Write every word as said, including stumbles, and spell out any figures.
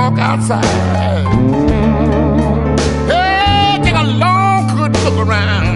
walk outside. Hey, take a long good look around.